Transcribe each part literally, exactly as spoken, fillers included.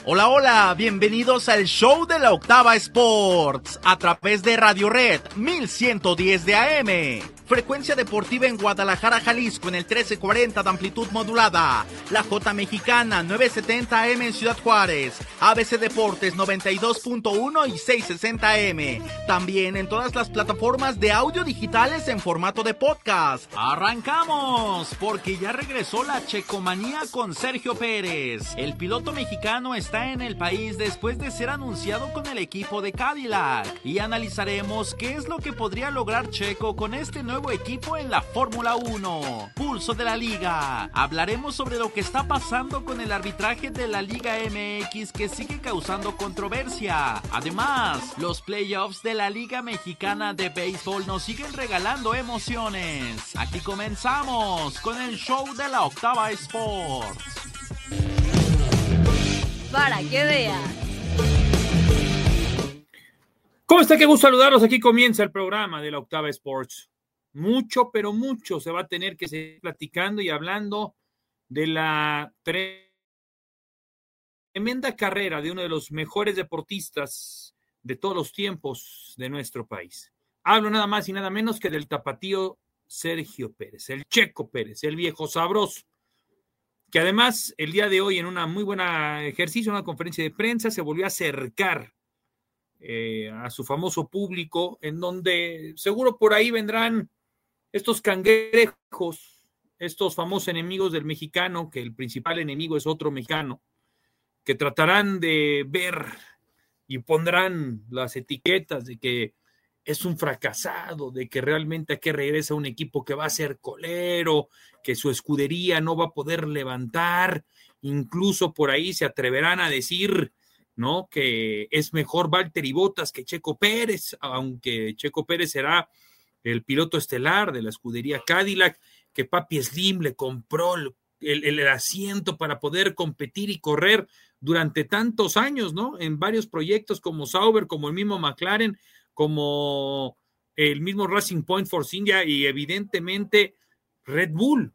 Hola, hola, bienvenidos al show de la Octava Sports, a través de Radio Red mil ciento diez de A M. Frecuencia deportiva en Guadalajara, Jalisco, en el trece cuarenta de amplitud modulada. La J Mexicana, novecientos setenta A M en Ciudad Juárez. A B C Deportes, noventa y dos punto uno y seiscientos sesenta A M. También en todas las plataformas de audio digitales en formato de podcast. ¡Arrancamos! Porque ya regresó la checomanía con Sergio Pérez. El piloto mexicano está en el país después de ser anunciado con el equipo de Cadillac. Y analizaremos qué es lo que podría lograr Checo con este nuevo equipo en la Fórmula uno. Pulso de la Liga. Hablaremos sobre lo que está pasando con el arbitraje de la Liga M X que sigue causando controversia. Además, los playoffs de la Liga Mexicana de Béisbol nos siguen regalando emociones. Aquí comenzamos con el show de la Octava Sports. Para que veas. ¿Cómo está? Qué gusto saludarlos. Aquí comienza el programa de la Octava Sports. Mucho, pero mucho se va a tener que seguir platicando y hablando de la tremenda carrera de uno de los mejores deportistas de todos los tiempos de nuestro país. Hablo nada más y nada menos que del tapatío Sergio Pérez, el Checo Pérez, el viejo sabroso, que además el día de hoy en una muy buena ejercicio, una conferencia de prensa, se volvió a acercar eh, a su famoso público, en donde seguro por ahí vendrán estos cangrejos, estos famosos enemigos del mexicano, que el principal enemigo es otro mexicano, que tratarán de ver y pondrán las etiquetas de que es un fracasado, de que realmente aquí regresa un equipo que va a ser colero, que su escudería no va a poder levantar, incluso por ahí se atreverán a decir, ¿no?, que es mejor Valtteri Bottas que Checo Pérez, aunque Checo Pérez será el piloto estelar de la escudería Cadillac, que Papi Slim le compró el, el, el asiento para poder competir y correr durante tantos años, ¿no?, en varios proyectos como Sauber, como el mismo McLaren, como el mismo Racing Point Force India y evidentemente Red Bull.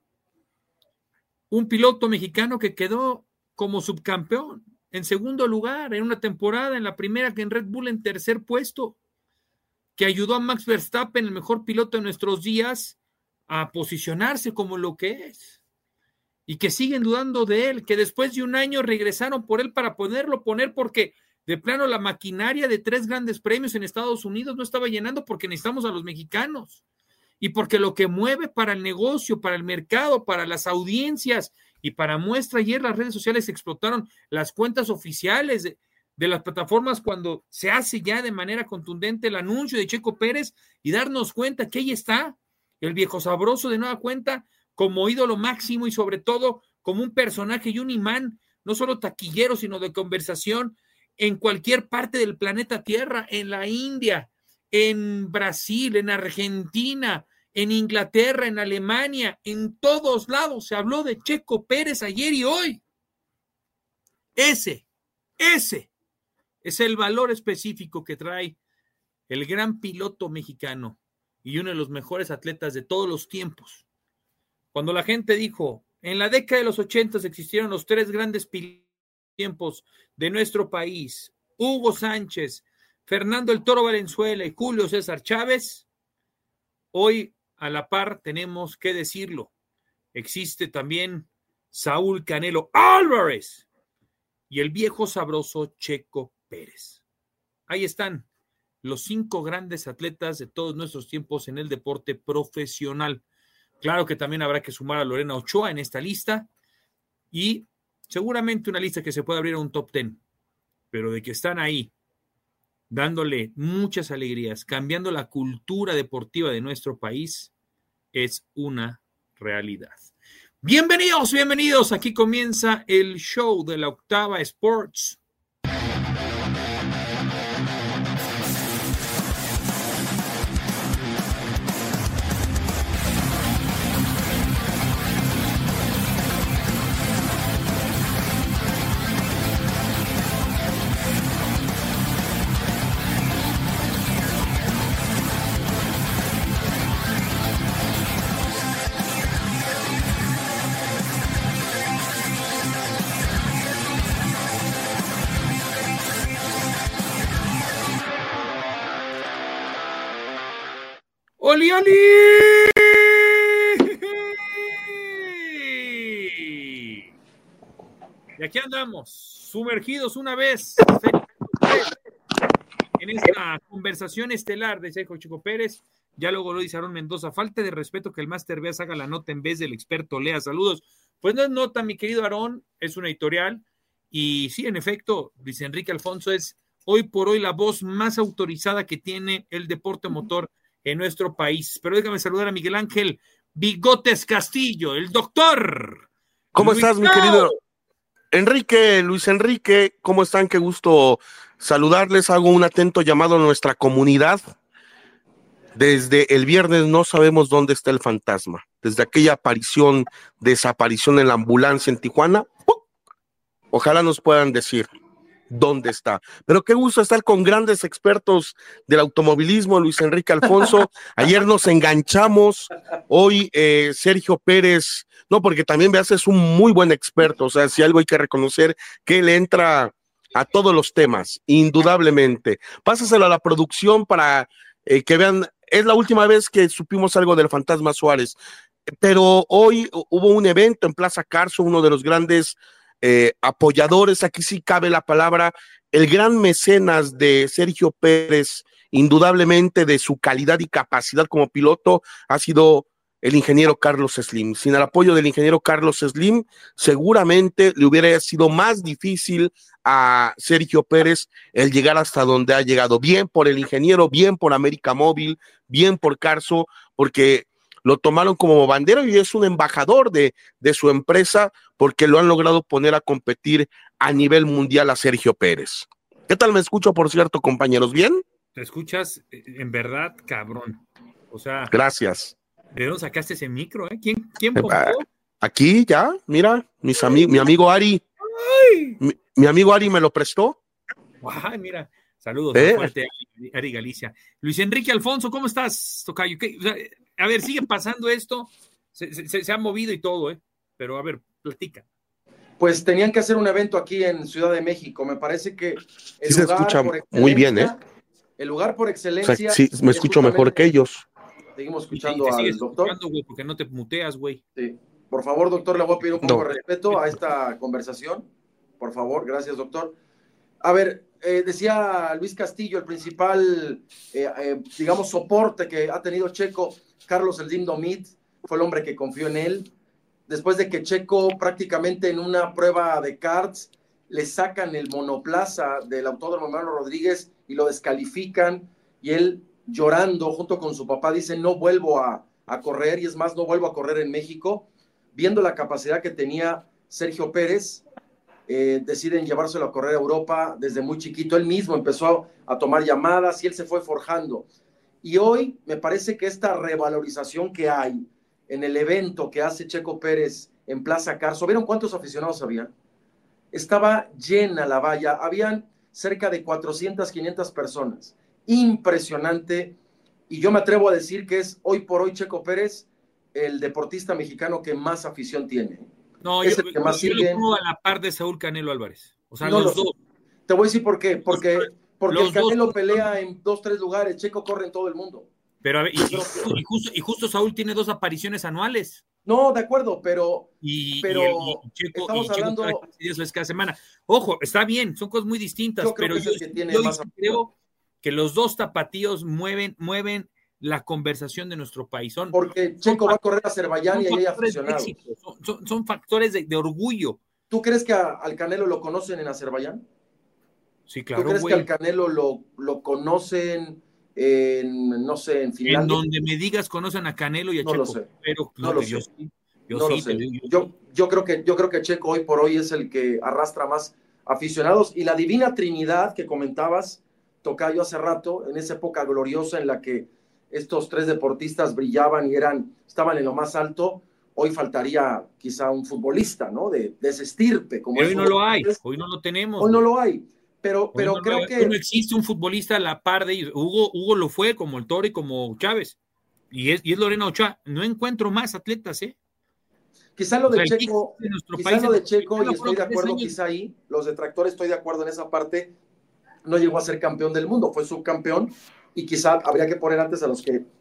Un piloto mexicano que quedó como subcampeón en segundo lugar en una temporada, en la primera que en Red Bull en tercer puesto, que ayudó a Max Verstappen, el mejor piloto de nuestros días, a posicionarse como lo que es, y que siguen dudando de él, que después de un año regresaron por él para poderlo poner, porque de plano la maquinaria de tres grandes premios en Estados Unidos no estaba llenando, porque necesitamos a los mexicanos, y porque lo que mueve para el negocio, para el mercado, para las audiencias, y para muestra, ayer las redes sociales explotaron las cuentas oficiales de, de las plataformas cuando se hace ya de manera contundente el anuncio de Checo Pérez, y darnos cuenta que ahí está el viejo sabroso de nueva cuenta como ídolo máximo, y sobre todo como un personaje y un imán, no solo taquillero, sino de conversación en cualquier parte del planeta Tierra, en la India, en Brasil, en Argentina, en Inglaterra, en Alemania, en todos lados se habló de Checo Pérez ayer y hoy. Ese, ese es el valor específico que trae el gran piloto mexicano y uno de los mejores atletas de todos los tiempos. Cuando la gente dijo, en la década de los ochentas existieron los tres grandes tiempos de nuestro país, Hugo Sánchez, Fernando el Toro Valenzuela y Julio César Chávez, hoy a la par tenemos que decirlo, existe también Saúl Canelo Álvarez y el viejo sabroso Checo Pérez. Ahí están los cinco grandes atletas de todos nuestros tiempos en el deporte profesional. Claro que también habrá que sumar a Lorena Ochoa en esta lista y seguramente una lista que se puede abrir a un top ten, pero de que están ahí dándole muchas alegrías, cambiando la cultura deportiva de nuestro país, es una realidad. Bienvenidos, bienvenidos, aquí comienza el show de la Octava Sports. ¡Oli, oli! Y aquí andamos, sumergidos una vez en esta conversación estelar de Sergio Checo Pérez. Ya luego lo dice Aarón Mendoza, falta de respeto que el Master Beas haga la nota en vez del experto Lea. Saludos. Pues no es nota, mi querido Aarón, es una editorial. Y sí, en efecto, Luis Enrique Alfonso es hoy por hoy la voz más autorizada que tiene el deporte motor en nuestro país. Pero déjame saludar a Miguel Ángel Bigotes Castillo, el doctor. ¿Cómo Luis estás, mi querido Enrique, Luis Enrique? ¿Cómo están? Qué gusto saludarles. Hago un atento llamado a nuestra comunidad. Desde el viernes no sabemos dónde está el fantasma. Desde aquella aparición, desaparición en la ambulancia en Tijuana, ¡pum! Ojalá nos puedan decir dónde está. Pero qué gusto estar con grandes expertos del automovilismo, Luis Enrique Alfonso. Ayer nos enganchamos, hoy eh, Sergio Pérez, no, porque también Beas es un muy buen experto, o sea, si algo hay que reconocer, que él entra a todos los temas, indudablemente. Pásaselo a la producción para eh, que vean, es la última vez que supimos algo del fantasma Suárez, pero hoy hubo un evento en Plaza Carso, uno de los grandes Eh, apoyadores, aquí sí cabe la palabra, el gran mecenas de Sergio Pérez, indudablemente de su calidad y capacidad como piloto, ha sido el ingeniero Carlos Slim. Sin el apoyo del ingeniero Carlos Slim, seguramente le hubiera sido más difícil a Sergio Pérez el llegar hasta donde ha llegado. Bien por el ingeniero, bien por América Móvil, bien por Carso, porque lo tomaron como bandera y es un embajador de, de su empresa porque lo han logrado poner a competir a nivel mundial a Sergio Pérez. ¿Qué tal me escucho, por cierto, compañeros? ¿Bien? Te escuchas en verdad, cabrón. O sea, gracias. ¿De dónde sacaste ese micro? Eh? ¿Quién, quién pompió? Aquí ya, mira, mis ami- mi amigo Ari, mi, mi amigo Ari me lo prestó. Ay, mira, saludos ¿Eh? fuerte, Ari Galicia. Luis Enrique Alfonso, ¿cómo estás, tocayo? ¿Qué? O sea, a ver, sigue pasando esto, se, se, se ha movido y todo, ¿eh? Pero a ver, platica. Pues tenían que hacer un evento aquí en Ciudad de México. Me parece que el sí lugar se escucha por muy bien, ¿eh? El lugar por excelencia. O sea, sí, me escucho mejor que ellos. Seguimos escuchando y te, y te al doctor. Escuchando, güey, porque no te muteas, güey. Sí. Por favor, doctor, le voy a pedir un poco no. de respeto a esta conversación. Por favor, gracias, doctor. A ver, eh, decía Luis Castillo, el principal, eh, eh, digamos, soporte que ha tenido Checo, Carlos El Dim Domit, fue el hombre que confió en él. Después de que Checo prácticamente en una prueba de karts le sacan el monoplaza del Autódromo Hermano Rodríguez y lo descalifican, y él llorando junto con su papá dice no vuelvo a, a correr, y es más, no vuelvo a correr en México. Viendo la capacidad que tenía Sergio Pérez, eh, deciden llevárselo a correr a Europa desde muy chiquito. Él mismo empezó a tomar llamadas y él se fue forjando, y hoy me parece que esta revalorización que hay en el evento que hace Checo Pérez en Plaza Carso, ¿vieron cuántos aficionados había? Estaba llena la valla, habían cerca de cuatrocientas, quinientas personas, impresionante, y yo me atrevo a decir que es hoy por hoy Checo Pérez el deportista mexicano que más afición tiene. No, es yo, el que más yo sigue. lo pongo a la par de Saúl Canelo Álvarez, o sea, no los lo dos. Te voy a decir por qué, porque, porque los el Canelo dos. pelea en dos, tres lugares, Checo corre en todo el mundo. Pero a ver, y, y, y, justo, y justo Saúl tiene dos apariciones anuales. No, de acuerdo, pero, y, pero y, y Checo, estamos y Checo hablando diez veces cada semana. Ojo, está bien, son cosas muy distintas, yo creo pero que yo, es el que tiene yo más creo que los dos tapatíos mueven, mueven la conversación de nuestro país. Son, porque Checo son, va a correr a Azerbaiyán y ahí hay aficionados. Son, son, son factores de, de orgullo. ¿Tú crees que a, al Canelo lo conocen en Azerbaiyán? Sí, claro, ¿Tú crees güey. que al Canelo lo, lo conocen en, no sé, en Finlandia? En donde me digas conocen a Canelo y a no Checo. Lo sé. Pero no no, lo yo sé. sí. Yo, no sí, lo sé. Yo, yo, yo, yo, creo que, yo creo que Checo hoy por hoy es el que arrastra más aficionados. Y la divina Trinidad que comentabas, Tocayo, hace rato, en esa época gloriosa en la que estos tres deportistas brillaban y eran, estaban en lo más alto, hoy faltaría quizá un futbolista, ¿no? De, de ese estirpe. Como hoy no lo hay, hoy no lo tenemos. Hoy no lo hay. Pero, pero no, creo no, que... no existe un futbolista a la par de ellos. Hugo, Hugo lo fue, como el Toro y como Chávez. Y es, y es Lorena Ochoa. No encuentro más atletas, ¿eh? Quizá lo de o sea, Checo, de quizá lo de Checo, no y estoy de acuerdo años. quizá ahí, los detractores estoy de acuerdo en esa parte, no llegó a ser campeón del mundo, fue subcampeón, y quizá habría que poner antes a los que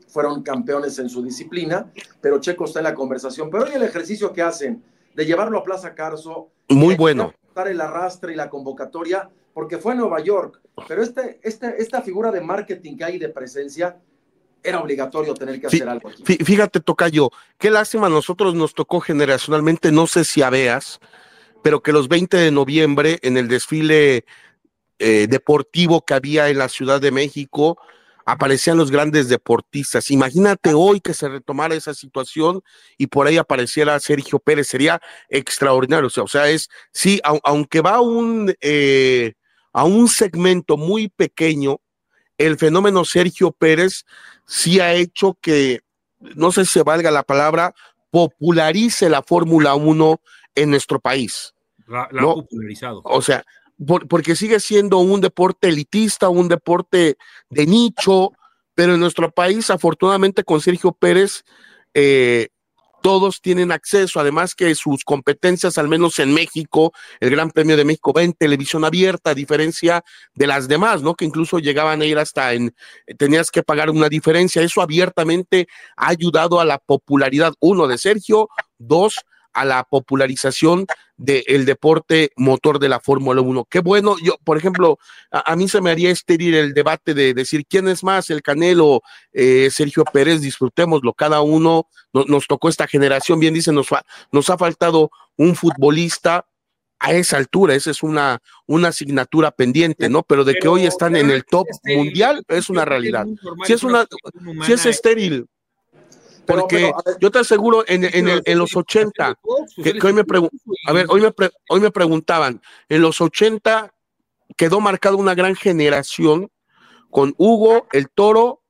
fueron campeones en su disciplina, pero Checo está en la conversación. Pero hoy el ejercicio que hacen de llevarlo a Plaza Carso, muy bueno, dar el arrastre y la convocatoria, porque fue a Nueva York, pero este, este, esta figura de marketing que hay de presencia, era obligatorio tener que hacer Fí, algo aquí. Fíjate, tocayo, qué lástima, a nosotros nos tocó generacionalmente, no sé si a veas, pero que los veinte de noviembre en el desfile eh, deportivo que había en la Ciudad de México, aparecían los grandes deportistas. Imagínate hoy que se retomara esa situación y por ahí apareciera Sergio Pérez, sería extraordinario. O sea, o sea es, sí, a, aunque va a un, eh, a un segmento muy pequeño, el fenómeno Sergio Pérez sí ha hecho que, no sé si se valga la palabra, popularice la Fórmula uno en nuestro país. La, la ¿no? ha popularizado. O sea, por, porque sigue siendo un deporte elitista, un deporte de nicho, pero en nuestro país, afortunadamente, con Sergio Pérez, eh, todos tienen acceso, además que sus competencias, al menos en México, el Gran Premio de México va en televisión abierta, a diferencia de las demás, ¿no? Que incluso llegaban a ir hasta en, tenías que pagar una diferencia. Eso abiertamente ha ayudado a la popularidad, uno, de Sergio, dos, a la popularización del deporte motor de la Fórmula uno. Qué bueno, yo, por ejemplo, a, a mí se me haría estéril el debate de decir quién es más, el Canelo, eh, Sergio Pérez, disfrutémoslo, cada uno, no, nos tocó esta generación, bien dice, nos, nos ha faltado un futbolista a esa altura, esa es una, una asignatura pendiente, ¿no? Pero de pero, que hoy están en el top estéril, mundial es una realidad. Si es una, si es estéril, porque pero, pero, ver, yo te aseguro, en, en, el, en los ochenta, que, que hoy, me a ver, hoy, me pre hoy me preguntaban, en los ochenta quedó marcada una gran generación con Hugo, el Toro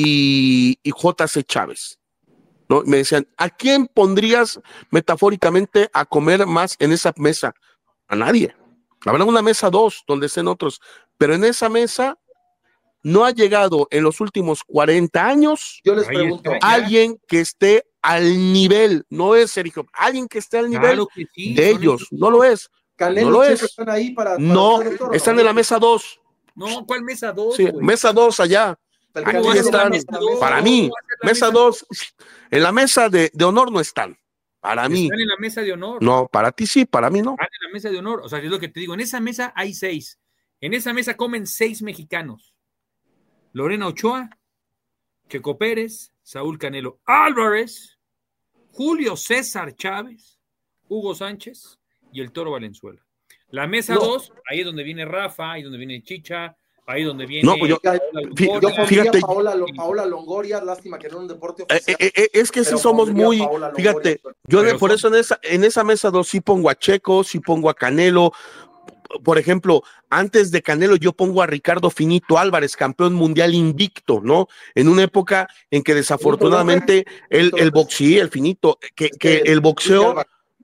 y, y J C Chávez, ¿no? Me decían, ¿a quién pondrías metafóricamente a comer más en esa mesa? A nadie. Habrá una mesa dos, donde estén otros, pero en esa mesa no ha llegado en los últimos cuarenta años Yo les pregunto, alguien que esté al nivel, no es Sergio, alguien que esté al nivel claro que sí, de ellos, no lo es. Canelo no lo es. Están ahí para, para no, están en la mesa dos. No, ¿cuál mesa dos? Sí, mesa dos allá. Aquí están, para mí, mesa dos, en la mesa de, de honor no están. Para están mí. Están en la mesa de honor. No, para ti sí, para mí no. Están en la mesa de honor. O sea, es lo que te digo. En esa mesa hay seis. En esa mesa comen seis mexicanos. Lorena Ochoa, Checo Pérez, Saúl Canelo Álvarez, Julio César Chávez, Hugo Sánchez y el Toro Valenzuela. La mesa dos, no. Ahí es donde viene Rafa, ahí es donde viene Chicha, ahí es donde viene... No, pues yo, yo fíjate, Paola, Paola Longoria, lástima que no es un deporte oficial. Eh, eh, es que sí somos muy... Longoria, fíjate, yo de, por son... eso en esa, en esa mesa dos sí pongo a Checo, sí pongo a Canelo. Por ejemplo, antes de Canelo yo pongo a Ricardo Finito Álvarez, campeón mundial invicto, ¿no? En una época en que desafortunadamente el, el boxeo, el Finito, que, que el boxeo,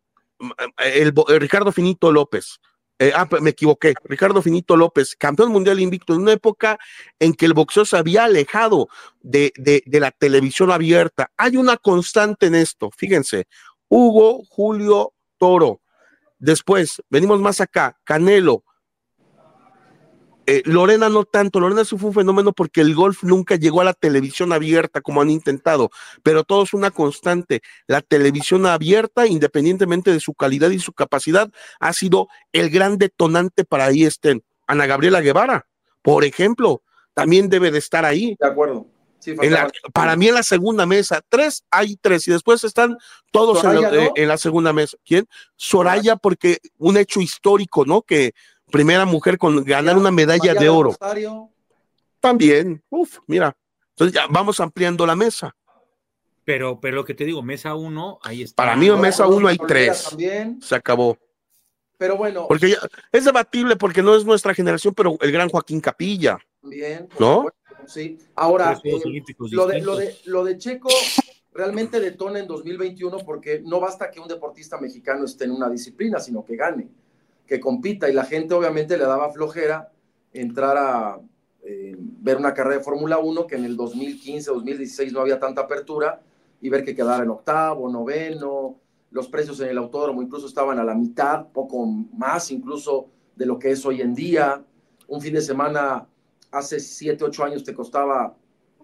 el, el Ricardo Finito López, eh, ah, me equivoqué, Ricardo Finito López, campeón mundial invicto, en una época en que el boxeo se había alejado de, de, de la televisión abierta. Hay una constante en esto, fíjense, Hugo, Julio, Toro. Después, venimos más acá, Canelo, eh, Lorena no tanto, Lorena sí fue un fenómeno porque el golf nunca llegó a la televisión abierta como han intentado, pero todo es una constante, la televisión abierta, independientemente de su calidad y su capacidad, ha sido el gran detonante para ahí estén. Ana Gabriela Guevara, por ejemplo, también debe de estar ahí. De acuerdo. Sí, en la, para mí en la segunda mesa, tres, hay tres, y después están todos en la, ¿no? eh, en la segunda mesa. ¿Quién? Soraya, porque un hecho histórico, ¿no? Que primera mujer con ganar ya, una medalla de oro. Rosario. También, uf, mira. Entonces ya vamos ampliando la mesa. Pero, pero lo que te digo, mesa uno, ahí está. Para mí en mesa uno hay tres. También. Se acabó. Pero bueno. Porque ya, es debatible porque no es nuestra generación, pero el gran Joaquín Capilla. Bien. ¿No? Supuesto. Sí, ahora, eh, lo, de, lo, de, lo de Checo realmente detona en dos mil veintiuno porque no basta que un deportista mexicano esté en una disciplina, sino que gane, que compita, y la gente obviamente le daba flojera entrar a eh, ver una carrera de Fórmula uno, que en el dos mil quince, dos mil dieciséis no había tanta apertura, y ver que quedara en octavo, noveno, los precios en el autódromo incluso estaban a la mitad, poco más incluso de lo que es hoy en día. Un fin de semana hace siete, ocho años te costaba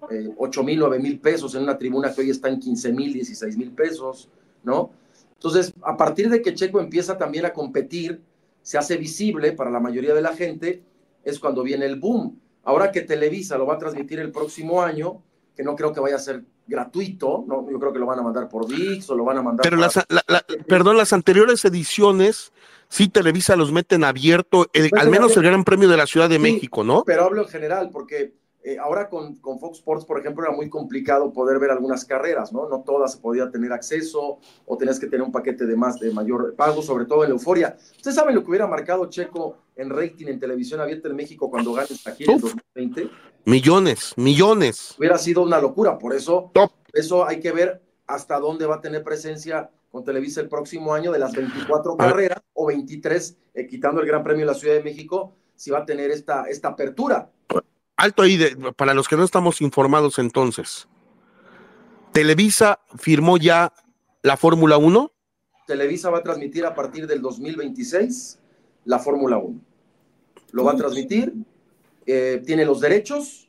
eh, ocho mil, nueve mil pesos en una tribuna que hoy está en quince mil, dieciséis mil pesos, ¿no? Entonces, a partir de que Checo empieza también a competir, se hace visible para la mayoría de la gente, es cuando viene el boom. Ahora que Televisa lo va a transmitir el próximo año, que no creo que vaya a ser gratuito, ¿no? Yo creo que lo van a mandar por V I X o lo van a mandar... Pero para... las, la, la, perdón, las anteriores ediciones, sí, Televisa los meten abierto, el, al menos el Gran Premio de la Ciudad de sí, México, ¿no? Pero hablo en general, porque eh, ahora con, con Fox Sports, por ejemplo, era muy complicado poder ver algunas carreras, ¿no? No todas se podía tener acceso, o tenías que tener un paquete de más, de mayor pago, sobre todo en la euforia. ¿Ustedes saben lo que hubiera marcado Checo en rating en televisión abierta en México cuando gane aquí en el dos mil veinte? Millones, millones. Hubiera sido una locura, por eso, Top. eso hay que ver hasta dónde va a tener presencia con Televisa el próximo año de las veinticuatro carreras o veintitrés, eh, quitando el Gran Premio de la Ciudad de México, si va a tener esta, esta apertura. Alto ahí, de, para los que no estamos informados entonces. ¿Televisa firmó ya la Fórmula uno? Televisa va a transmitir a partir del dos mil veintiséis la Fórmula uno. Lo va a transmitir, eh, tiene los derechos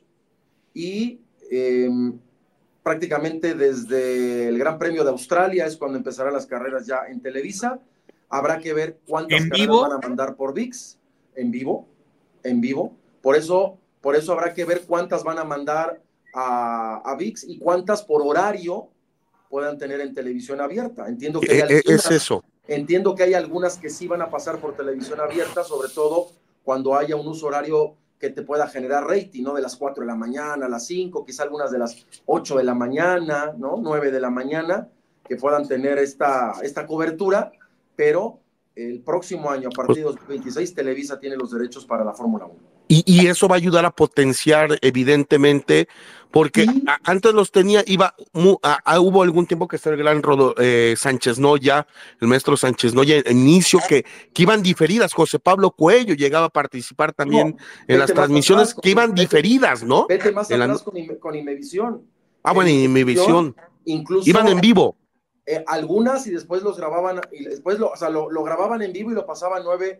y eh, prácticamente desde el Gran Premio de Australia es cuando empezarán las carreras ya en Televisa. Habrá que ver cuántas ¿En carreras vivo? van a mandar por V I X en vivo, en vivo. Por eso, por eso habrá que ver cuántas van a mandar a, a V I X y cuántas por horario puedan tener en televisión abierta. Entiendo que hay algunas, es eso. Entiendo que hay algunas que sí van a pasar por televisión abierta, sobre todo cuando haya un uso horario que te pueda generar rating, ¿no? De las cuatro de la mañana a las cinco, quizá algunas de las ocho de la mañana, ¿no? nueve de la mañana, que puedan tener esta, esta cobertura, pero el próximo año, a partir de dos mil veintiséis, Televisa tiene los derechos para la Fórmula uno. Y, y eso va a ayudar a potenciar, evidentemente, porque Sí. a, antes los tenía, iba, mu, a, a, hubo algún tiempo que está el gran Rodo, eh, Sánchez Noya, el maestro Sánchez Noya, el inicio que, que iban diferidas. José Pablo Cuello llegaba a participar también no, en las transmisiones atrás, que iban vete, difereras, ¿no? Vete más en atrás la... con, con Imevisión. Ah, bueno, en Imevisión. Incluso iban en vivo. Eh, algunas y después los grababan, y después lo, o sea, lo, lo grababan en vivo y lo pasaban nueve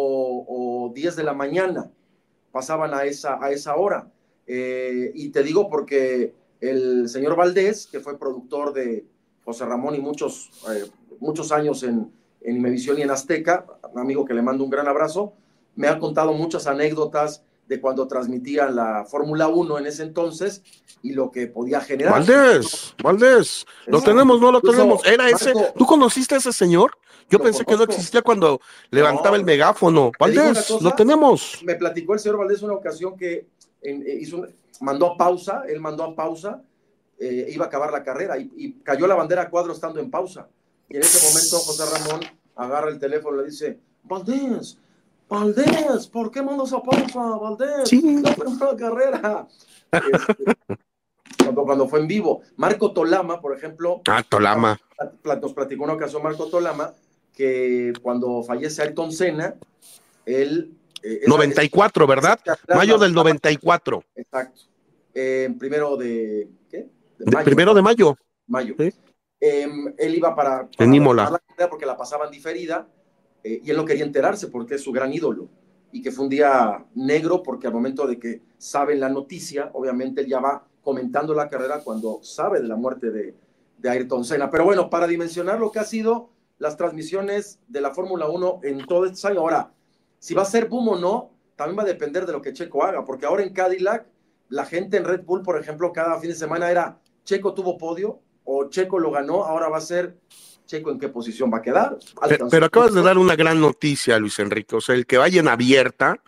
o, o diez de la mañana. Pasaban a esa, a esa hora. Eh, y te digo porque el señor Valdés, que fue productor de José Ramón y muchos, eh, muchos años en, en Imevisión y en Azteca, un amigo que le mando un gran abrazo, me ha contado muchas anécdotas de cuando transmitían la Fórmula uno en ese entonces y lo que podía generar. Valdés, Valdés, lo Eso, tenemos, no lo tenemos. Era Marco, ese. ¿Tú conociste a ese señor? Yo pensé conozco. que no existía cuando levantaba no, el megáfono. Valdés, cosa, lo tenemos. Me platicó el señor Valdés una ocasión que en, hizo, mandó a pausa, él mandó a pausa, eh, iba a acabar la carrera y, y cayó la bandera a cuadro estando en pausa. Y en ese momento José Ramón agarra el teléfono y le dice, Valdés, Valdés, ¿por qué mandas a pausa, Valdés? Sí. La primera carrera. Este, cuando, cuando fue en vivo. Marco Tolama, por ejemplo. Ah, Tolama. Nos platicó una ocasión Marco Tolama que cuando fallece Ayrton Senna, él... Eh, noventa y cuatro, esa, ¿verdad? Esa, mayo del noventa y cuatro. Exacto. Eh, primero de... ¿Qué? De mayo, de, primero de mayo. Mayo. ¿Sí? Eh, él iba para... para en Imola. La carrera porque la pasaban diferida. Eh, y él no quería enterarse porque es su gran ídolo y que fue un día negro porque al momento de que saben la noticia, obviamente él ya va comentando la carrera cuando sabe de la muerte de, de Ayrton Senna. Pero bueno, para dimensionar lo que ha sido las transmisiones de la Fórmula uno en todo este año. Ahora, si va a ser boom o no, también va a depender de lo que Checo haga, porque ahora en Cadillac, la gente en Red Bull, por ejemplo, cada fin de semana era Checo tuvo podio o Checo lo ganó, ahora va a ser Checo en qué posición va a quedar. Pero, pero acabas de dar una gran noticia, Luis Enrique. O sea, el que vaya en abierta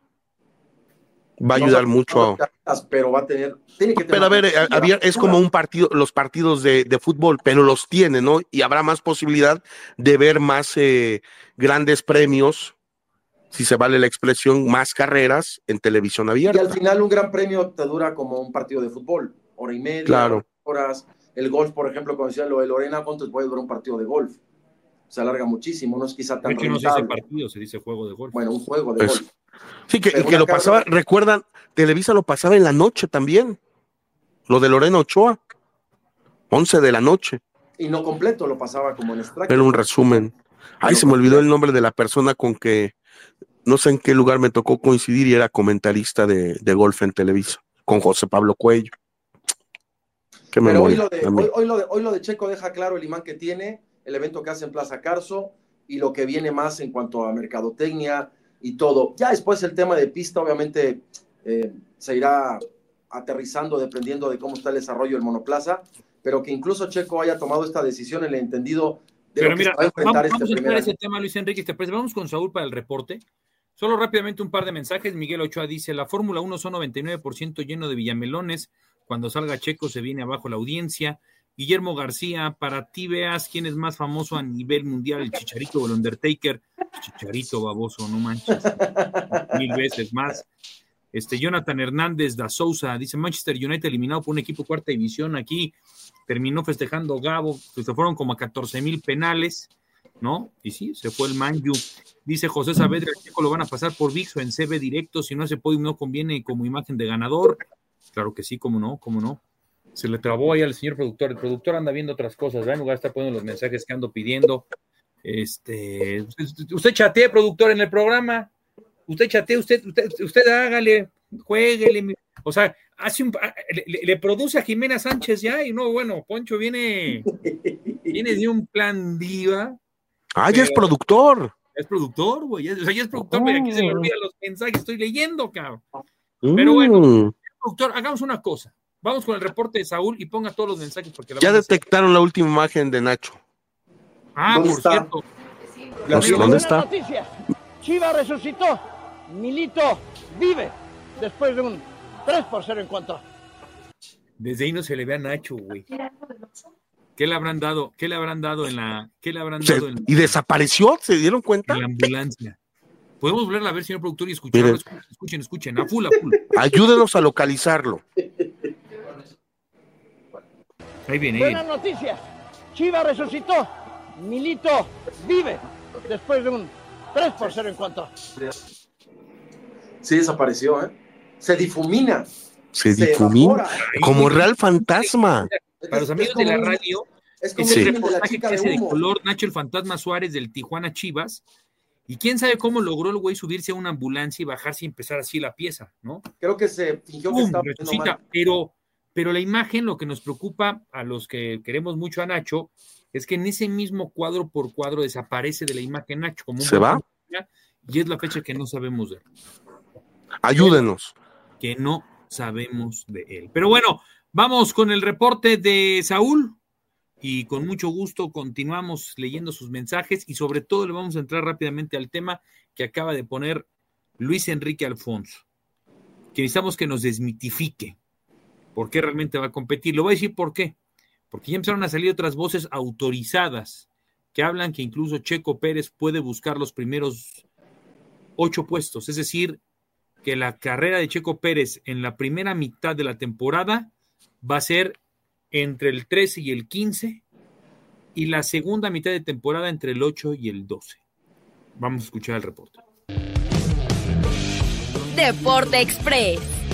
va a no ayudar mucho. Cartas, pero va a tener. Tiene que tener pero a ver, abierta, es como un partido, los partidos de, de fútbol, pero los tiene, ¿no? Y habrá más posibilidad de ver más eh, grandes premios, si se vale la expresión, más carreras en televisión abierta. Y al final, un gran premio te dura como un partido de fútbol, hora y media, claro. horas. El golf, por ejemplo, como decía lo de Lorena, ¿cuánto puede durar un partido de golf? Se alarga muchísimo, no es quizá tan de hecho, no se dice partido, se dice juego de golf. Bueno, un juego de es, golf. Sí, que, y que lo carga... pasaba, recuerdan, Televisa lo pasaba en la noche también, lo de Lorena Ochoa, once de la noche. Y no completo, lo pasaba como en extracto. Era un resumen. Ay, se me olvidó el nombre de la persona con que, no sé en qué lugar me tocó coincidir y era comentarista de, de golf en Televisa, con José Pablo Cuello. Qué Pero hoy memoria, lo, de, a mí. hoy, hoy, lo de, hoy lo de Checo deja claro el imán que tiene, el evento que hace en Plaza Carso y lo que viene más en cuanto a mercadotecnia y todo. Ya después el tema de pista, obviamente, eh, se irá aterrizando dependiendo de cómo está el desarrollo del monoplaza, pero que incluso Checo haya tomado esta decisión en el entendido de Pero lo que mira, se va a enfrentar vamos, vamos este a primer entrar ese año. tema, Luis Enrique, te parece. Vamos con Saúl para el reporte. Solo rápidamente un par de mensajes. Miguel Ochoa dice, la Fórmula uno son noventa y nueve por ciento lleno de villamelones. Cuando salga Checo se viene abajo la audiencia. Guillermo García, para ti veas quién es más famoso a nivel mundial, el Chicharito o el Undertaker. Chicharito, baboso, no manches. Mil veces más. Este, Jonathan Hernández da Sousa dice, Manchester United eliminado por un equipo cuarta división. Aquí terminó festejando Gabo, pues se fueron como a catorce mil penales, ¿no? Y sí, se fue el Manju. Dice José Saavedra, el Checo lo van a pasar por V I X o en C B directo, si no ese podium no conviene como imagen de ganador. Claro que sí, cómo no, cómo no. Se le trabó ahí al señor productor. El productor anda viendo otras cosas, ¿verdad? En lugar de estar poniendo los mensajes que ando pidiendo. Este, usted, usted chatee, productor, en el programa. Usted chatee, usted, usted, usted hágale, jueguele. O sea, hace un, le, le produce a Jimena Sánchez ya, y no, bueno, Poncho viene, viene de un plan diva. Ah, ya es productor. Es productor, güey. O sea, ya es productor, oh. pero aquí se le olvidan los mensajes que estoy leyendo, cabrón. Pero bueno, Mm. productor, hagamos una cosa. Vamos con el reporte de Saúl y ponga todos los mensajes. Porque la Ya vamos a hacer. detectaron la última imagen de Nacho. Ah, ¿Dónde por está? cierto. No sé, ¿dónde está? Noticia. Chivas resucitó. Milito vive después de un tres por cero en contra. Desde ahí no se le ve a Nacho, güey. ¿Qué le habrán dado? ¿Qué le habrán dado en la, qué le habrán Se- dado en, y desapareció, ¿se dieron cuenta? en la ambulancia? Podemos volverla a ver, señor productor, y escucharlo. Miren. Escuchen, escuchen, escuchen. A full, a full. Ayúdenos a localizarlo. Ahí viene, ahí Buenas viene. noticias. Chivas resucitó. Milito vive después de un tres por cero en contra. Sí, desapareció, ¿eh? Se difumina. Se Se difumina evapora. como real fantasma. Para los amigos de la radio, Es como es el el crimen de la reportaje chica que de hace de humo. color Nacho el Fantasma Suárez del Tijuana Chivas. Y quién sabe cómo logró el güey subirse a una ambulancia y bajarse y empezar así la pieza, ¿no? Creo que se fingió que ¡Pum! estaba haciendo Resucita. mal. Pero, pero la imagen, lo que nos preocupa a los que queremos mucho a Nacho, es que en ese mismo cuadro por cuadro desaparece de la imagen Nacho. Como un ¿Se va? Y es la fecha que no sabemos de él. Ayúdenos. Que no sabemos de él. Pero bueno, vamos con el reporte de Saúl. Y con mucho gusto continuamos leyendo sus mensajes y sobre todo le vamos a entrar rápidamente al tema que acaba de poner Luis Enrique Alfonso, que necesitamos que nos desmitifique por qué realmente va a competir. Lo voy a decir por qué, porque ya empezaron a salir otras voces autorizadas que hablan que incluso Checo Pérez puede buscar los primeros ocho puestos, es decir, que la carrera de Checo Pérez en la primera mitad de la temporada va a ser entre el trece y el quince, y la segunda mitad de temporada entre el ocho y el doce. Vamos a escuchar el reporte. Deporte Express.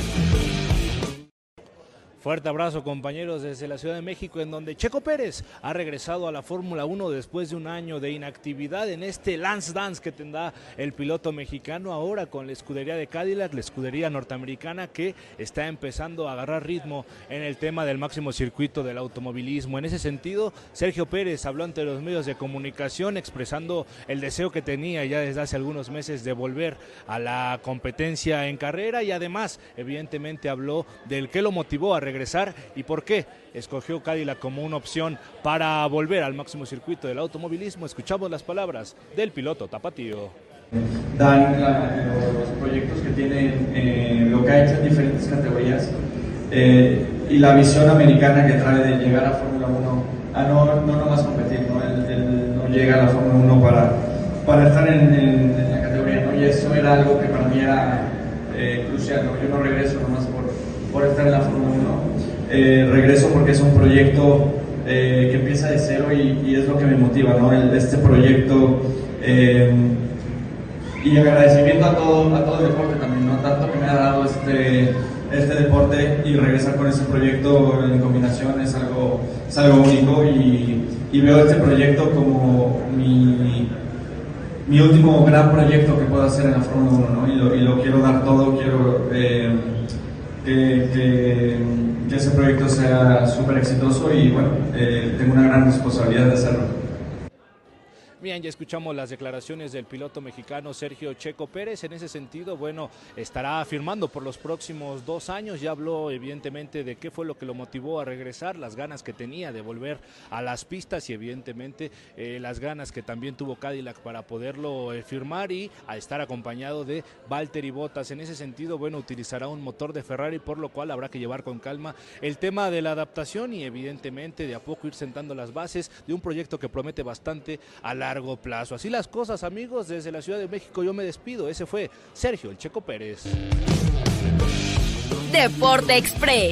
Fuerte abrazo, compañeros, desde la Ciudad de México, en donde Checo Pérez ha regresado a la Fórmula uno después de un año de inactividad en este Lance Dance que tendrá el piloto mexicano ahora con la escudería de Cadillac, la escudería norteamericana que está empezando a agarrar ritmo en el tema del máximo circuito del automovilismo. En ese sentido, Sergio Pérez habló ante los medios de comunicación expresando el deseo que tenía ya desde hace algunos meses de volver a la competencia en carrera y además, evidentemente, habló del que lo motivó a regresar regresar y por qué escogió Cadillac como una opción para volver al máximo circuito del automovilismo. Escuchamos las palabras del piloto tapatío. Dan la, los proyectos que tienen, eh, lo que ha hecho en diferentes categorías eh, y la visión americana que trae de llegar a Fórmula uno, a no, no nomás competir, ¿no? Él, él no llega a la Fórmula uno para, para estar en, en, en la categoría, ¿no? Y eso era algo que para mí era eh, crucial, ¿no? Yo no regreso nomás por por estar en la Fórmula uno, eh, regreso porque es un proyecto eh, que empieza de cero y, y es lo que me motiva, ¿no? El, este proyecto eh, y agradecimiento a todo, a todo el deporte también, ¿no? Tanto que me ha dado este, este deporte y regresar con ese proyecto en combinación es algo, es algo único y, y veo este proyecto como mi, mi último gran proyecto que puedo hacer en la Fórmula uno, ¿no? Y lo, y lo quiero dar todo, quiero... Eh, Que, que que ese proyecto sea súper exitoso y bueno, eh, tengo una gran responsabilidad de hacerlo. Bien, ya escuchamos las declaraciones del piloto mexicano Sergio Checo Pérez. En ese sentido, bueno, estará firmando por los próximos dos años. Ya habló evidentemente de qué fue lo que lo motivó a regresar, las ganas que tenía de volver a las pistas y evidentemente eh, las ganas que también tuvo Cadillac para poderlo eh, firmar y a estar acompañado de Valtteri Bottas. En ese sentido, bueno, utilizará un motor de Ferrari, por lo cual habrá que llevar con calma el tema de la adaptación y evidentemente de a poco ir sentando las bases de un proyecto que promete bastante a la largo plazo. Así las cosas, amigos, desde la Ciudad de México yo me despido. Ese fue Sergio el Checo Pérez. Deporte Express.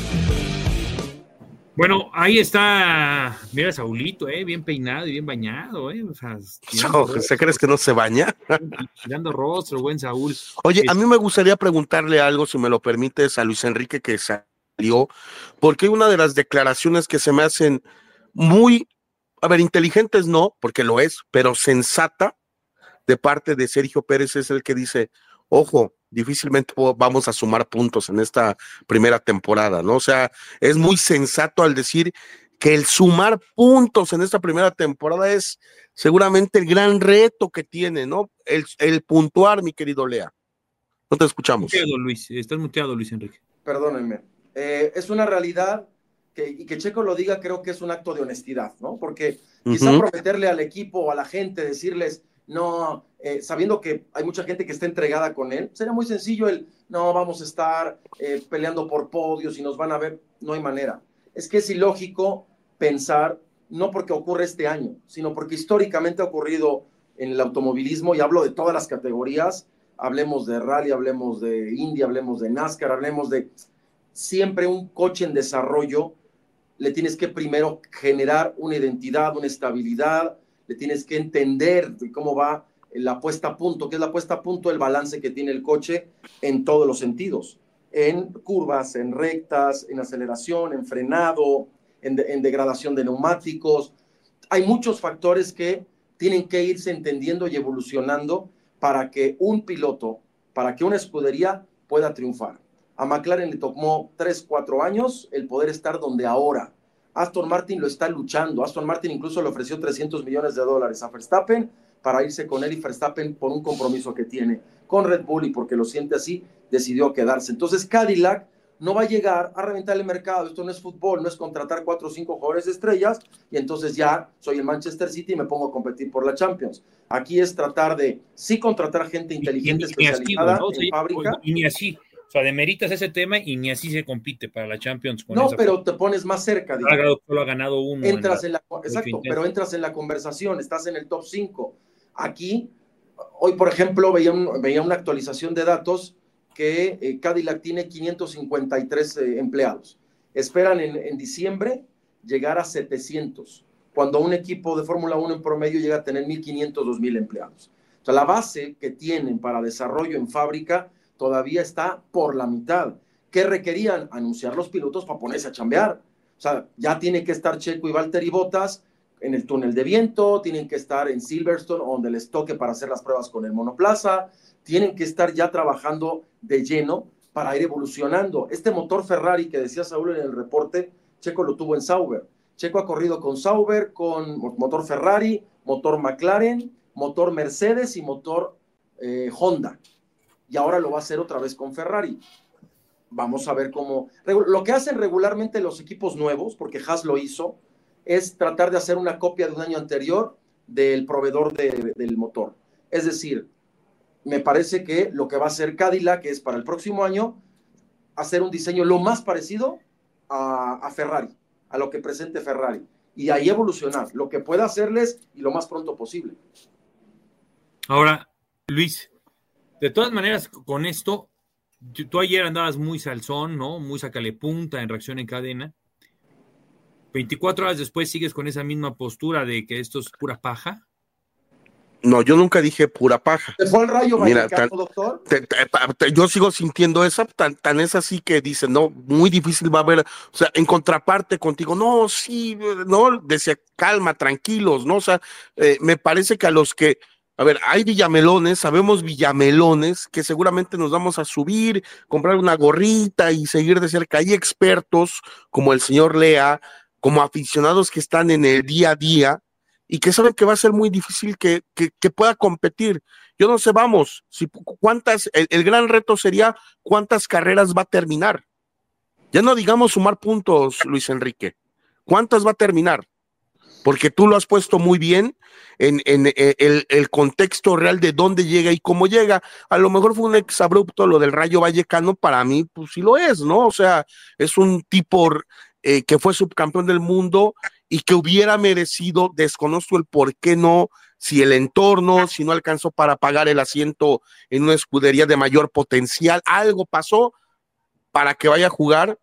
Bueno, ahí está, mira Saulito, eh, bien peinado y bien bañado, eh. O sea, no, ¿se crees que no se baña? Tirando rostro, buen Saúl. Oye, es... a mí me gustaría preguntarle algo, si me lo permites, a Luis Enrique que salió, porque una de las declaraciones que se me hacen muy A ver, inteligentes no, porque lo es, pero sensata de parte de Sergio Pérez es el que dice, ojo, difícilmente vamos a sumar puntos en esta primera temporada, ¿no? O sea, es muy sensato al decir que el sumar puntos en esta primera temporada es seguramente el gran reto que tiene, ¿no? El, el puntuar, mi querido Lea. No te escuchamos. Muteado, Luis, estás muteado, Luis Enrique. Perdónenme. Eh, es una realidad Que, y que Checo lo diga, creo que es un acto de honestidad, ¿no? Porque quizá uh-huh. prometerle al equipo o a la gente, decirles, no, eh, sabiendo que hay mucha gente que está entregada con él, sería muy sencillo el, no, vamos a estar eh, peleando por podios y nos van a ver, no hay manera. Es que es ilógico pensar, no porque ocurre este año, sino porque históricamente ha ocurrido en el automovilismo, y hablo de todas las categorías, hablemos de rally, hablemos de Indy, hablemos de NASCAR, hablemos de siempre un coche en desarrollo. Le tienes que primero generar una identidad, una estabilidad, le tienes que entender cómo va la puesta a punto, que es la puesta a punto, el balance que tiene el coche en todos los sentidos, en curvas, en rectas, en aceleración, en frenado, en, de, en degradación de neumáticos. Hay muchos factores que tienen que irse entendiendo y evolucionando para que un piloto, para que una escudería pueda triunfar. A McLaren le tomó tres, cuatro años el poder estar donde ahora. Aston Martin lo está luchando. Aston Martin incluso le ofreció trescientos millones de dólares a Verstappen para irse con él, y Verstappen, por un compromiso que tiene con Red Bull y porque lo siente así, decidió quedarse. Entonces Cadillac no va a llegar a reventar el mercado. Esto no es fútbol, no es contratar cuatro o cinco jugadores de estrellas y entonces ya soy el Manchester City y me pongo a competir por la Champions. Aquí es tratar de sí contratar gente inteligente, y, y, especializada ¿no? en sí, fábrica. Y ni así. O sea, demeritas ese tema y ni así se compite para la Champions. Con no, esa pero forma. Te pones más cerca. Digamos. Solo ha ganado uno. Entras en la, en la exacto, pero entras en la conversación, estás en el top cinco. Aquí, hoy por ejemplo, veía, un, veía una actualización de datos que eh, Cadillac tiene quinientos cincuenta y tres eh, empleados. Esperan en, en diciembre llegar a setecientos, cuando un equipo de Fórmula uno en promedio llega a tener mil quinientos, dos mil empleados. O sea, la base que tienen para desarrollo en fábrica todavía está por la mitad. ¿Qué requerían? Anunciar los pilotos para ponerse a chambear. O sea, ya tiene que estar Checo y Valtteri Bottas en el túnel de viento, tienen que estar en Silverstone, donde les toque para hacer las pruebas con el monoplaza, tienen que estar ya trabajando de lleno para ir evolucionando. Este motor Ferrari que decía Saúl en el reporte, Checo lo tuvo en Sauber. Checo ha corrido con Sauber, con motor Ferrari, motor McLaren, motor Mercedes y motor eh, Honda. Y ahora lo va a hacer otra vez con Ferrari. Vamos a ver cómo... Lo que hacen regularmente los equipos nuevos, porque Haas lo hizo, es tratar de hacer una copia de un año anterior del proveedor de, del motor. Es decir, me parece que lo que va a hacer Cadillac es para el próximo año hacer un diseño lo más parecido a, a Ferrari, a lo que presente Ferrari, y ahí evolucionar lo que pueda hacerles y lo más pronto posible. Ahora, Luis, de todas maneras, con esto, tú ayer andabas muy salsón, ¿no? Muy sacale punta en reacción en cadena. veinticuatro horas después sigues con esa misma postura de que esto es pura paja. No, yo nunca dije pura paja. ¿Te fue el rayo Mira, Vallecano, tan, doctor? Te, te, te, yo sigo sintiendo esa, tan, tan es así que dicen, no, muy difícil va a haber, o sea, en contraparte contigo, no, sí, no, decía, calma, tranquilos, ¿no? O sea, eh, me parece que a los que A ver, hay villamelones, sabemos villamelones que seguramente nos vamos a subir, comprar una gorrita y seguir de cerca. Hay expertos como el señor Lea, como aficionados que están en el día a día y que saben que va a ser muy difícil que, que, que pueda competir. Yo no sé, vamos, si, cuántas, el, el gran reto sería cuántas carreras va a terminar. Ya no digamos sumar puntos, Luis Enrique. ¿Cuántas va a terminar? Porque tú lo has puesto muy bien en, en, en el, el contexto real de dónde llega y cómo llega. A lo mejor fue un exabrupto lo del Rayo Vallecano, para mí pues sí lo es, ¿no? O sea, es un tipo eh, que fue subcampeón del mundo y que hubiera merecido, desconozco el por qué no, si el entorno, si no alcanzó para pagar el asiento en una escudería de mayor potencial, algo pasó para que vaya a jugar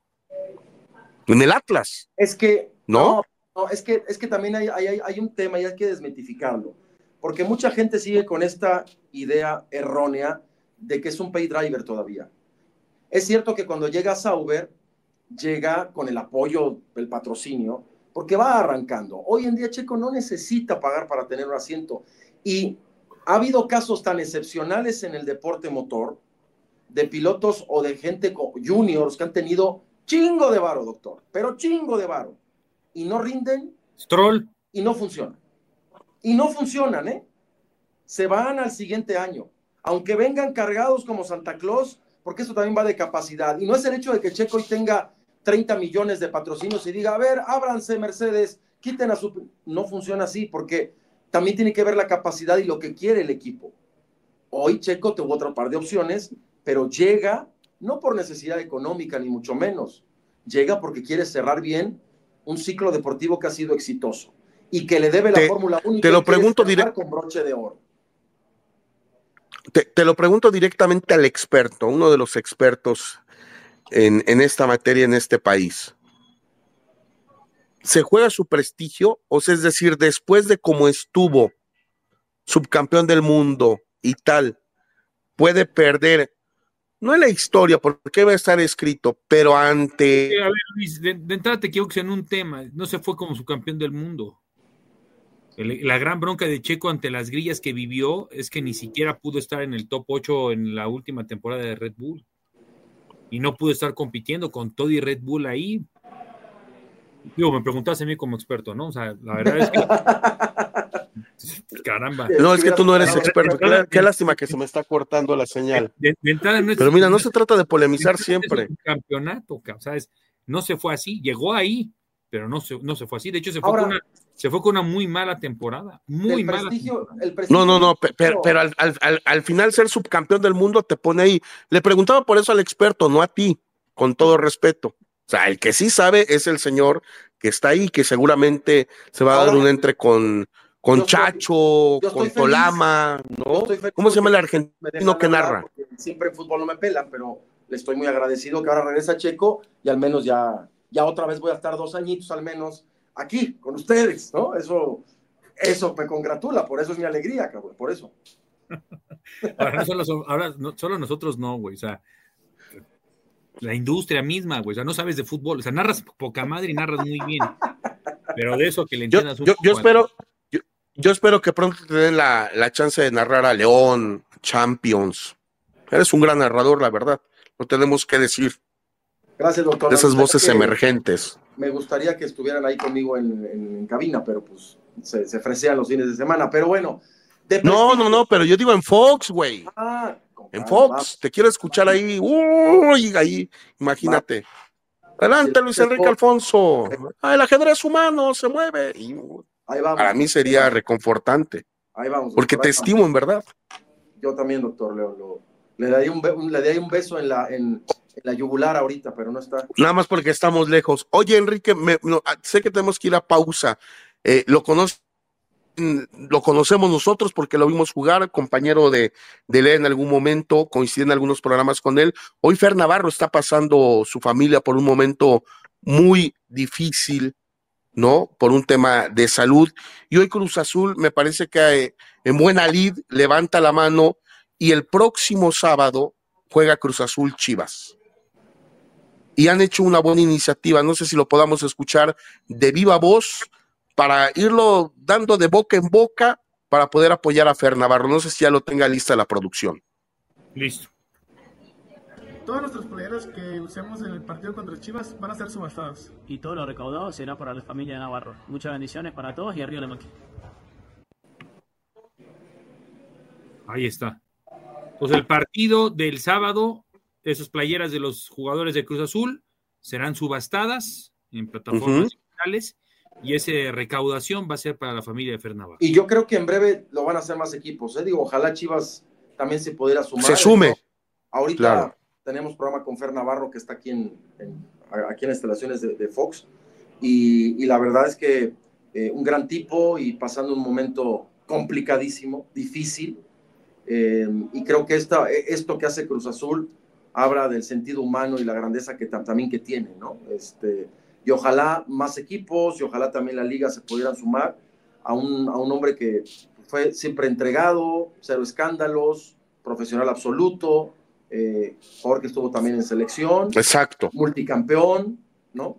en el Atlas. Es que, ¿no? no No, es que, es que también hay, hay, hay un tema y hay que desmitificarlo, porque mucha gente sigue con esta idea errónea de que es un pay driver todavía. Es cierto que cuando llega Sauber, llega con el apoyo del patrocinio, porque va arrancando. Hoy en día Checo no necesita pagar para tener un asiento, y ha habido casos tan excepcionales en el deporte motor, de pilotos o de gente juniors que han tenido chingo de varo, doctor, pero chingo de varo, y no rinden, Stroll, y no funcionan. Y no funcionan, ¿eh? Se van al siguiente año. Aunque vengan cargados como Santa Claus, porque eso también va de capacidad. Y no es el hecho de que Checo hoy tenga treinta millones de patrocinios y diga, a ver, ábranse Mercedes, quiten a su... No funciona así, porque también tiene que ver la capacidad y lo que quiere el equipo. Hoy Checo tuvo otro par de opciones, pero llega, no por necesidad económica, ni mucho menos. Llega porque quiere cerrar bien un ciclo deportivo que ha sido exitoso y que le debe la te, Fórmula uno y te que lo pregunto directo con broche de oro. Te, te lo pregunto directamente al experto, uno de los expertos en, en esta materia en este país. ¿Se juega su prestigio? O sea, es decir, después de cómo estuvo subcampeón del mundo y tal, puede perder, no en la historia, porque va a estar escrito, pero ante... A ver, Luis, de, de entrada te equivocas en un tema, no se fue como subcampeón del mundo. El, la gran bronca de Checo ante las grillas que vivió es que ni siquiera pudo estar en el top ocho en la última temporada de Red Bull. Y no pudo estar compitiendo con todo y Red Bull ahí. Digo, me preguntaste a mí como experto, ¿no? O sea, la verdad es que... Caramba. No, es que tú no eres experto. Qué, qué lástima que se me está cortando la señal. De, de entrada no es, Pero mira, no se trata de polemizar siempre. Es un campeonato, ¿sabes? No se fue así, llegó ahí, pero no se, no se fue así. De hecho, se fue, Ahora, con, una, se fue con una muy mala temporada. Muy el mala. Prestigio, el prestigio no, no, no, pero, pero al, al, al final ser subcampeón del mundo te pone ahí. Le preguntaba por eso al experto, no a ti, con todo respeto. O sea, el que sí sabe es el señor que está ahí, que seguramente se va a Ahora, dar un entre con, con Chacho, con Tolama, ¿no? ¿Cómo se llama el argentino que narra? Siempre en fútbol no me pelan, pero le estoy muy agradecido que ahora regresa Checo y al menos ya, ya otra vez voy a estar dos añitos al menos aquí con ustedes, ¿no? Eso, eso me congratula, por eso es mi alegría, cabrón, por eso. Ahora, no solo, ahora no, solo nosotros no, güey, o sea, la industria misma, güey, o sea, no sabes de fútbol, o sea, narras poca madre y narras muy bien, pero de eso que le entiendas yo, un yo, poco. Yo espero, yo, yo espero que pronto te den la, la chance de narrar a León, Champions. Eres un gran narrador, la verdad, no tenemos que decir. Gracias, doctor. De esas voces emergentes. Me gustaría que estuvieran ahí conmigo en, en, en cabina, pero pues se, se fresean los fines de semana, pero bueno. De no, no, no, pero yo digo en Fox, güey. Ah, en Fox, va. Te quiero escuchar ahí. Uy, ahí, imagínate. Va. Adelante, Luis Enrique Alfonso. Ah, el ajedrez humano se mueve. Y ahí vamos. Para mí sería reconfortante. Ahí vamos. Doctor, porque te ahí estimo, vamos. En verdad. Yo también, doctor Leo. Lo, le daría un, un, le daría un beso en la, en, en la yugular ahorita, pero no está. Nada más porque estamos lejos. Oye, Enrique, me, no, sé que tenemos que ir a pausa. Eh, lo conoces. Lo conocemos nosotros porque lo vimos jugar, compañero de, de Lea en algún momento, coincidí en algunos programas con él. Hoy Fer Navarro está pasando su familia por un momento muy difícil, ¿no? Por un tema de salud. Y hoy Cruz Azul me parece que eh, en buena lid levanta la mano y el próximo sábado juega Cruz Azul Chivas. Y han hecho una buena iniciativa, no sé si lo podamos escuchar de viva voz, para irlo dando de boca en boca, para poder apoyar a Fer Navarro. No sé si ya lo tenga lista la producción. Listo. Todas nuestras playeras que usemos en el partido contra Chivas van a ser subastadas. Y todo lo recaudado será para la familia de Navarro. Muchas bendiciones para todos y arriba la máquina. Ahí está. Pues el partido del sábado, esas playeras de los jugadores de Cruz Azul serán subastadas en plataformas uh-huh. digitales y esa recaudación va a ser para la familia de Fer Navarro. Y yo creo que en breve lo van a hacer más equipos, ¿eh? Digo, ojalá Chivas también se pudiera sumar. Se sume. Eso. Ahorita claro. tenemos programa con Fer Navarro que está aquí en, en aquí en instalaciones de, de Fox y, y la verdad es que eh, un gran tipo y pasando un momento complicadísimo, difícil. Eh, y creo que esta, esto que hace Cruz Azul habla del sentido humano y la grandeza que también que tiene, ¿no? Este, y ojalá más equipos y ojalá también la liga se pudieran sumar a un, a un hombre que fue siempre entregado, cero escándalos, profesional absoluto, eh, jugador que estuvo también en selección, exacto, multicampeón, ¿no?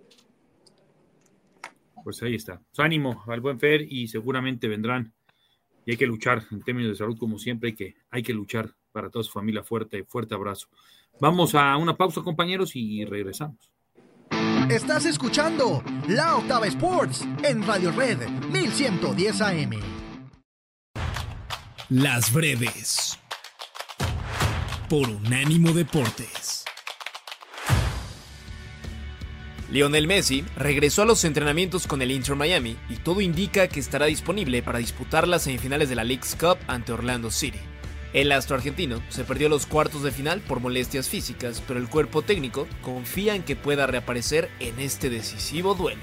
Pues ahí está. Pues ánimo al buen Fer y seguramente vendrán. Y hay que luchar en términos de salud, como siempre, hay que, hay que luchar para toda su familia. Fuerte, fuerte abrazo. Vamos a una pausa, compañeros, y regresamos. Estás escuchando La Octava Sports en Radio Red mil ciento diez A M. Las breves. Por Unánimo Deportes. Lionel Messi regresó a los entrenamientos con el Inter Miami y todo indica que estará disponible para disputar las semifinales de la Leagues Cup ante Orlando City. El astro argentino se perdió los cuartos de final por molestias físicas, pero el cuerpo técnico confía en que pueda reaparecer en este decisivo duelo.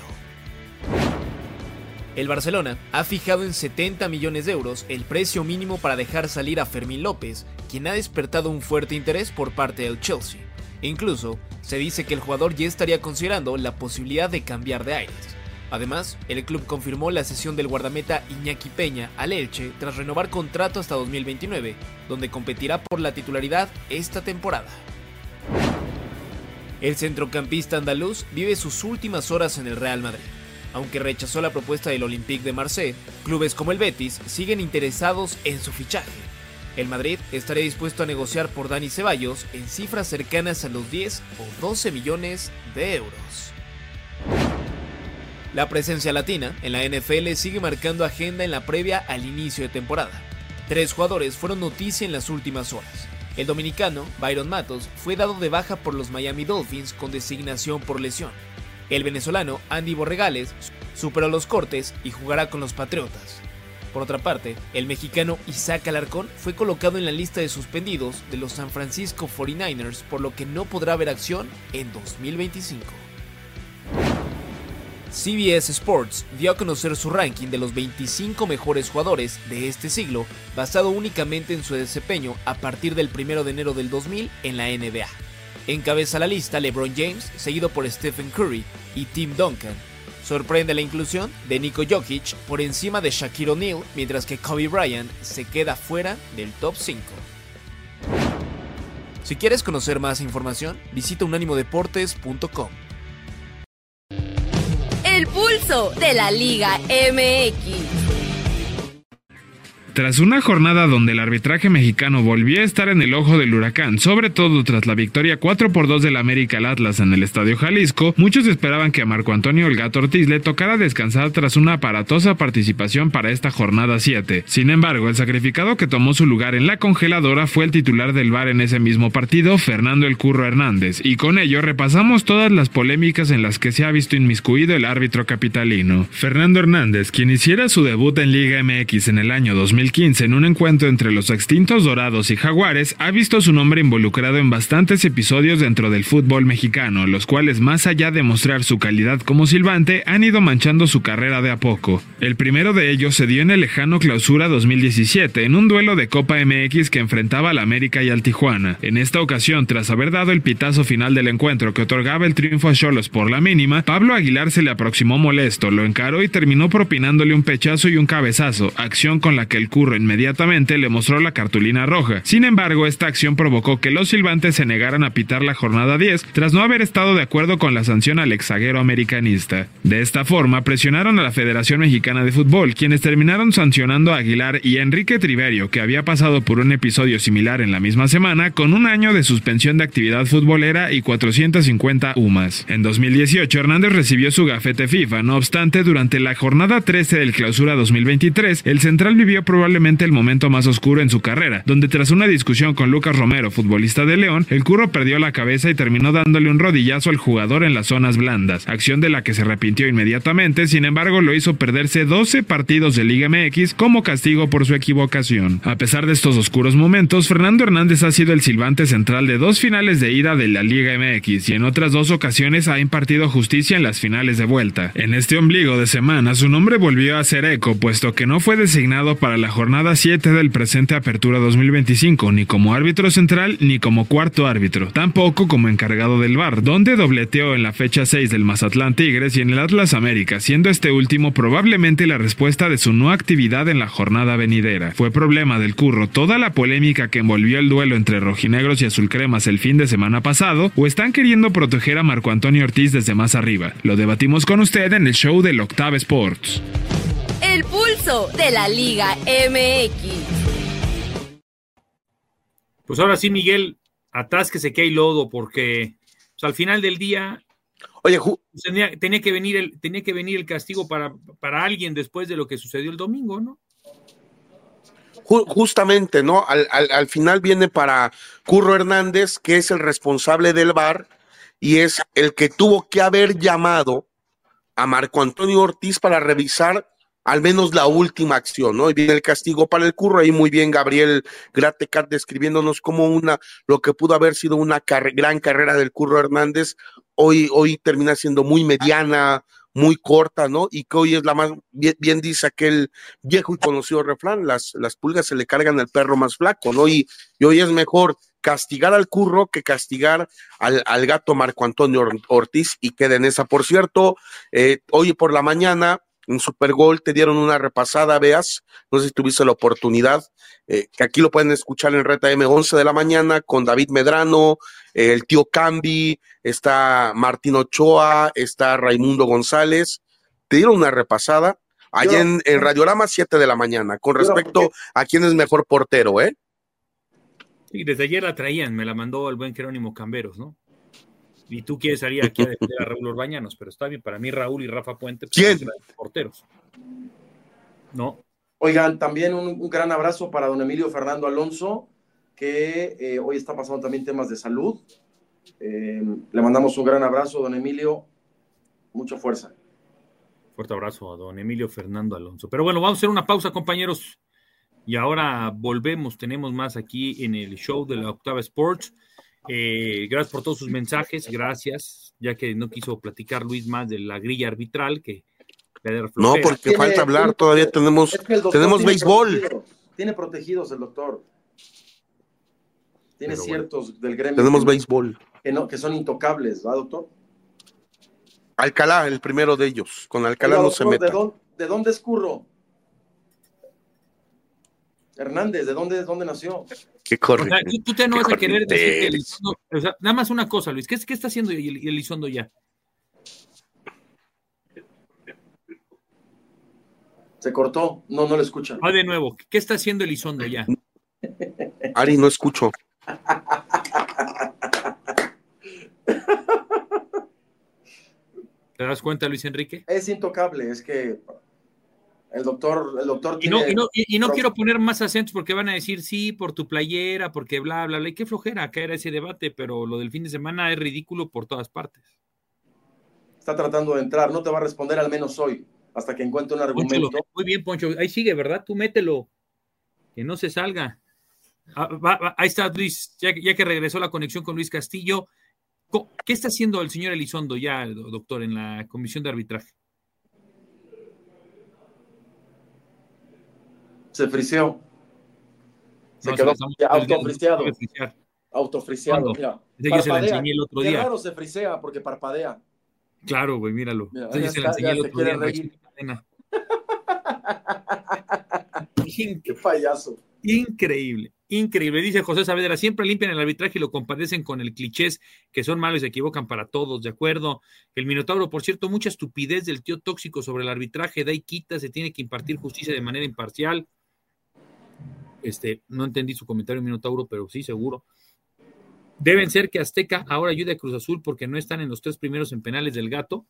El Barcelona ha fijado en setenta millones de euros el precio mínimo para dejar salir a Fermín López, quien ha despertado un fuerte interés por parte del Chelsea. Incluso, se dice que el jugador ya estaría considerando la posibilidad de cambiar de aires. Además, el club confirmó la cesión del guardameta Iñaki Peña al Elche tras renovar contrato hasta dos mil veintinueve, donde competirá por la titularidad esta temporada. El centrocampista andaluz vive sus últimas horas en el Real Madrid. Aunque rechazó la propuesta del Olympique de Marsella, clubes como el Betis siguen interesados en su fichaje. El Madrid estaría dispuesto a negociar por Dani Ceballos en cifras cercanas a los diez o doce millones de euros. La presencia latina en la N F L sigue marcando agenda en la previa al inicio de temporada. Tres jugadores fueron noticia en las últimas horas. El dominicano, Byron Matos, fue dado de baja por los Miami Dolphins con designación por lesión. El venezolano, Andy Borregales, superó los cortes y jugará con los Patriotas. Por otra parte, el mexicano Isaac Alarcón fue colocado en la lista de suspendidos de los San Francisco cuarenta y nueve ers, por lo que no podrá ver acción en dos mil veinticinco. C B S Sports dio a conocer su ranking de los veinticinco mejores jugadores de este siglo, basado únicamente en su desempeño a partir del primero de enero del dos mil en la N B A. Encabeza la lista LeBron James, seguido por Stephen Curry y Tim Duncan. Sorprende la inclusión de Niko Jokic por encima de Shaquille O'Neal, mientras que Kobe Bryant se queda fuera del top cinco. Si quieres conocer más información, visita unánimo deportes punto com. El pulso de la Liga M X. Tras una jornada donde el arbitraje mexicano volvió a estar en el ojo del huracán, sobre todo tras la victoria cuatro por dos del América al Atlas en el Estadio Jalisco, muchos esperaban que a Marco Antonio El Gato Ortiz le tocara descansar tras una aparatosa participación para esta jornada siete. Sin embargo, el sacrificado que tomó su lugar en la congeladora fue el titular del V A R en ese mismo partido, Fernando El Curro Hernández, y con ello repasamos todas las polémicas en las que se ha visto inmiscuido el árbitro capitalino. Fernando Hernández, quien hiciera su debut en Liga M X en el año dos mil quince en un encuentro entre los extintos Dorados y Jaguares, ha visto su nombre involucrado en bastantes episodios dentro del fútbol mexicano, los cuales, más allá de mostrar su calidad como silbante, han ido manchando su carrera de a poco. El primero de ellos se dio en el lejano Clausura dos mil diecisiete, en un duelo de Copa M X que enfrentaba al América y al Tijuana. En esta ocasión, tras haber dado el pitazo final del encuentro que otorgaba el triunfo a Xolos por la mínima, Pablo Aguilar se le aproximó molesto, lo encaró y terminó propinándole un pechazo y un cabezazo, acción con la que el Curro inmediatamente le mostró la cartulina roja. Sin embargo, esta acción provocó que los silbantes se negaran a pitar la jornada diez tras no haber estado de acuerdo con la sanción al exzaguero americanista. De esta forma, presionaron a la Federación Mexicana de Fútbol, quienes terminaron sancionando a Aguilar y a Enrique Triverio, que había pasado por un episodio similar en la misma semana, con un año de suspensión de actividad futbolera y cuatrocientas cincuenta U M A S. En dos mil dieciocho, Hernández recibió su gafete FIFA. No obstante, durante la jornada trece del Clausura dos mil veintitrés, el central vivió probablemente el momento más oscuro en su carrera, donde tras una discusión con Lucas Romero, futbolista de León, el Curro perdió la cabeza y terminó dándole un rodillazo al jugador en las zonas blandas, acción de la que se arrepintió inmediatamente. Sin embargo, lo hizo perderse doce partidos de Liga M X como castigo por su equivocación. A pesar de estos oscuros momentos, Fernando Hernández ha sido el silbante central de dos finales de ida de la Liga M X y en otras dos ocasiones ha impartido justicia en las finales de vuelta. En este ombligo de semana, su nombre volvió a hacer eco, puesto que no fue designado para la jornada siete del presente Apertura dos mil veinticinco, ni como árbitro central ni como cuarto árbitro, tampoco como encargado del V A R, donde dobleteó en la fecha seis del Mazatlán Tigres y en el Atlas América, siendo este último probablemente la respuesta de su no actividad en la jornada venidera. Fue problema del Curro toda la polémica que envolvió el duelo entre rojinegros y azulcremas el fin de semana pasado, o están queriendo proteger a Marco Antonio Ortiz desde más arriba. Lo debatimos con usted en el show del Octava Sports. El pulso de la Liga M X. Pues ahora sí, Miguel, atásquese que hay lodo, porque pues, al final del día, oye, ju- tenía, tenía que venir el, tenía que venir el castigo para, para alguien después de lo que sucedió el domingo, ¿no? ju- justamente, ¿no? Al, al, al final viene para Curro Hernández, que es el responsable del V A R y es el que tuvo que haber llamado a Marco Antonio Ortiz para revisar al menos la última acción, ¿no? Y viene el castigo para el Curro, ahí muy bien Gabriel Gratecat describiéndonos como una, lo que pudo haber sido una car- gran carrera del Curro Hernández, hoy, hoy termina siendo muy mediana, muy corta, ¿no? Y que hoy es la más, bien, bien dice aquel viejo y conocido refrán, las, las pulgas se le cargan al perro más flaco, ¿no? Y, y hoy es mejor castigar al Curro que castigar al, al gato Marco Antonio Ortiz, y queda en esa. Por cierto, eh, hoy por la mañana en Supergol te dieron una repasada, veas, no sé si tuviste la oportunidad, eh, que aquí lo pueden escuchar en Reta M, once de la mañana, con David Medrano, eh, el tío Cambi, está Martín Ochoa, está Raimundo González, te dieron una repasada, allá yo, en, en Radiorama, siete de la mañana, con respecto yo, a quién es mejor portero, ¿eh? Sí, desde ayer la traían, me la mandó el buen Jerónimo Camberos, ¿no? Y tú quieres salir aquí a defender a Raúl Orbañanos, pero está bien, para mí Raúl y Rafa Puente pues, ¿quién? Son porteros. No. Oigan, también un, un gran abrazo para don Emilio Fernando Alonso, que eh, hoy está pasando también temas de salud. Eh, le mandamos un gran abrazo, don Emilio, mucha fuerza. Fuerte abrazo a don Emilio Fernando Alonso. Pero bueno, vamos a hacer una pausa, compañeros, y ahora volvemos, tenemos más aquí en el show de la Octava Sports. Eh, gracias por todos sus mensajes, gracias, ya que no quiso platicar Luis más de la grilla arbitral que no, porque tiene, falta hablar, tiene, todavía tenemos, es tenemos tiene béisbol. Protegido, tiene protegidos el doctor. Tiene Pero ciertos bueno, del gremio. Tenemos que, béisbol. Que, no, que son intocables, ¿verdad, doctor? Alcalá, el primero de ellos. Con Alcalá Pero, no doctor, se meta. ¿de dónde, ¿De dónde es Curro? Hernández, ¿de dónde, dónde nació? Qué corriente. O sea, tú, tú te no vas a querer decir que Elizondo, o sea, nada más una cosa, Luis, ¿qué, qué está haciendo Elizondo ya? Se cortó, no, no lo escuchan. Va de nuevo, ¿qué está haciendo Elizondo ya? Ari, no escucho. ¿Te das cuenta, Luis Enrique? Es intocable, es que el doctor, el doctor y no, tiene... Y no, y, y no quiero poner más acentos porque van a decir sí, por tu playera, porque bla, bla, bla. Y qué flojera caer a ese debate, pero lo del fin de semana es ridículo por todas partes. Está tratando de entrar, no te va a responder al menos hoy, hasta que encuentre un argumento. Poncho, muy bien, Poncho, ahí sigue, ¿verdad? Tú mételo, que no se salga. Ah, va, va, ahí está Luis, ya, ya que regresó la conexión con Luis Castillo. ¿Qué está haciendo el señor Elizondo ya, doctor, en la comisión de arbitraje? Se friseó. Se no, quedó autofriseado. Autofriseado, mira. Yo se la enseñé el otro día. Qué raro se frisea porque parpadea. Claro, güey, míralo. Mira, Yo se la enseñé el otro día. Qué payaso. Increíble, increíble. Dice José Saavedra, siempre limpian el arbitraje y lo compadecen con el clichés que son malos y se equivocan para todos, de acuerdo. El Minotauro, por cierto, mucha estupidez del tío tóxico sobre el arbitraje, da y quita, se tiene que impartir justicia de manera imparcial. Este, no entendí su comentario, Minotauro, pero sí, seguro. Deben ser que Azteca ahora ayude a Cruz Azul porque no están en los tres primeros en penales del Gato.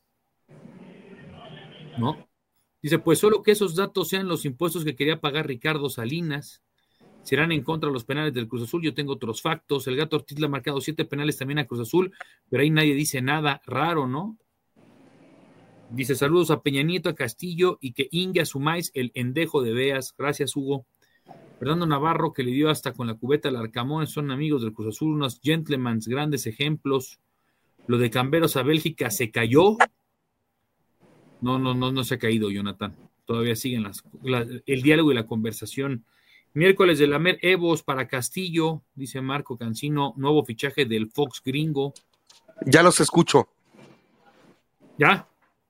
¿No? Dice, pues solo que esos datos sean los impuestos que quería pagar Ricardo Salinas. Serán en contra de los penales del Cruz Azul. Yo tengo otros factos. El Gato Ortiz le ha marcado siete penales también a Cruz Azul, pero ahí nadie dice nada. Raro, ¿no? Dice, saludos a Peña Nieto, a Castillo y que Inge asumáis el endejo de Beas. Gracias, Hugo. Fernando Navarro, que le dio hasta con la cubeta al Arcamón, son amigos del Cruz Azul, unos gentlemans, grandes ejemplos. Lo de Camberos a Bélgica se cayó. No, no, no, no se ha caído, Jonathan. Todavía siguen las, la, el diálogo y la conversación. Miércoles de Lamer Evos para Castillo, dice Marco Cancino, nuevo fichaje del Fox gringo. Ya los escucho. ¿Ya?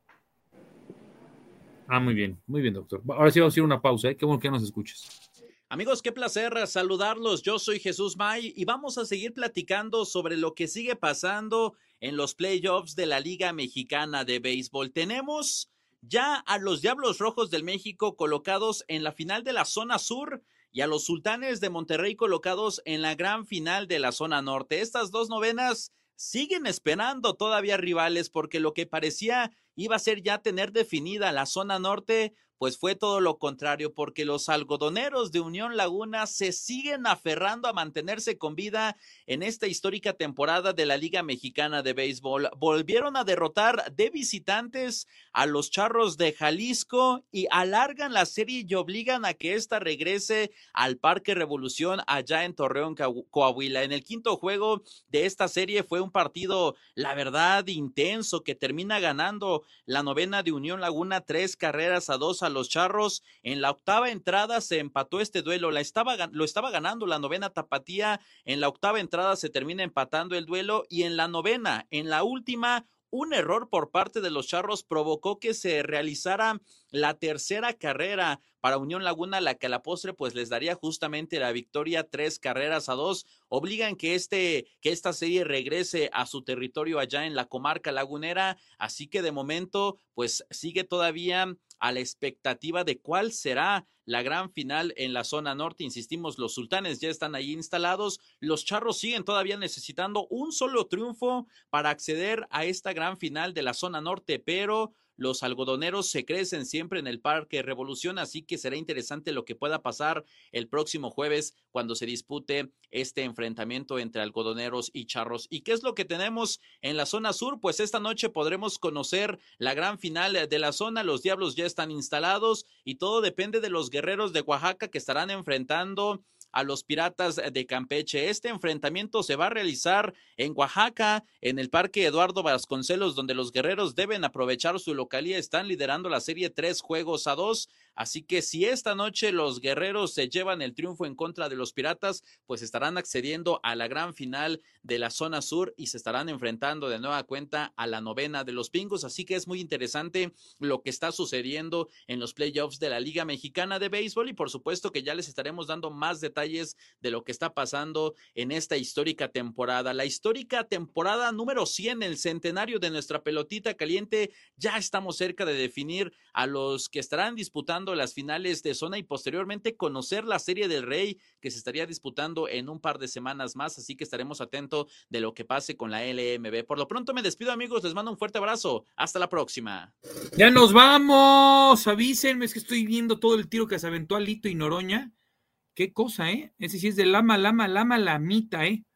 Ah, muy bien, muy bien, doctor. Ahora sí vamos a ir a una pausa, ¿eh? Qué bueno que nos escuches. Amigos, qué placer saludarlos. Yo soy Jesús May y vamos a seguir platicando sobre lo que sigue pasando en los playoffs de la Liga Mexicana de Béisbol. Tenemos ya a los Diablos Rojos del México colocados en la final de la zona sur y a los Sultanes de Monterrey colocados en la gran final de la zona norte. Estas dos novenas siguen esperando todavía rivales porque lo que parecía iba a ser ya tener definida la zona norte, pues fue todo lo contrario, porque los algodoneros de Unión Laguna se siguen aferrando a mantenerse con vida en esta histórica temporada de la Liga Mexicana de Béisbol. Volvieron a derrotar de visitantes a los Charros de Jalisco y alargan la serie y obligan a que ésta regrese al Parque Revolución allá en Torreón, Coahuila. En el quinto juego de esta serie fue un partido, la verdad, intenso, que termina ganando la novena de Unión Laguna tres carreras a dos a los Charros. En la octava entrada se empató este duelo, la estaba, lo estaba ganando la novena Tapatía, en la octava entrada se termina empatando el duelo y en la novena, en la última, un error por parte de los Charros provocó que se realizara la tercera carrera para Unión Laguna, la que a la postre pues les daría justamente la victoria, tres carreras a dos, obligan que este, que esta serie regrese a su territorio allá en la comarca lagunera, así que de momento pues sigue todavía a la expectativa de cuál será la gran final en la zona norte. Insistimos, los Sultanes ya están ahí instalados, los Charros siguen todavía necesitando un solo triunfo para acceder a esta gran final de la zona norte, pero los algodoneros se crecen siempre en el Parque Revolución, así que será interesante lo que pueda pasar el próximo jueves cuando se dispute este enfrentamiento entre algodoneros y Charros. ¿Y qué es lo que tenemos en la zona sur? Pues esta noche podremos conocer la gran final de la zona, los Diablos ya están instalados y todo depende de los Guerreros de Oaxaca que estarán enfrentando a los Piratas de Campeche. Este enfrentamiento se va a realizar en Oaxaca, en el Parque Eduardo Vasconcelos, donde los guerreros deben aprovechar su localía. Están liderando la serie tres juegos a dos, así que si esta noche los guerreros se llevan el triunfo en contra de los Piratas, pues estarán accediendo a la gran final de la zona sur y se estarán enfrentando de nueva cuenta a la novena de los Pingos, así que es muy interesante lo que está sucediendo en los playoffs de la Liga Mexicana de Béisbol y por supuesto que ya les estaremos dando más detalles de lo que está pasando en esta histórica temporada, la histórica temporada número cien, el centenario de nuestra pelotita caliente. Ya estamos cerca de definir a los que estarán disputando las finales de zona y posteriormente conocer la Serie del Rey que se estaría disputando en un par de semanas más, así que estaremos atentos de lo que pase con la L M B. Por lo pronto me despido, amigos, les mando un fuerte abrazo, hasta la próxima. Ya nos vamos, avísenme, es que estoy viendo todo el tiro que se aventó Alito y Noroña. Qué cosa, ¿eh? Ese sí es de lama, lama, lama, lamita, ¿eh?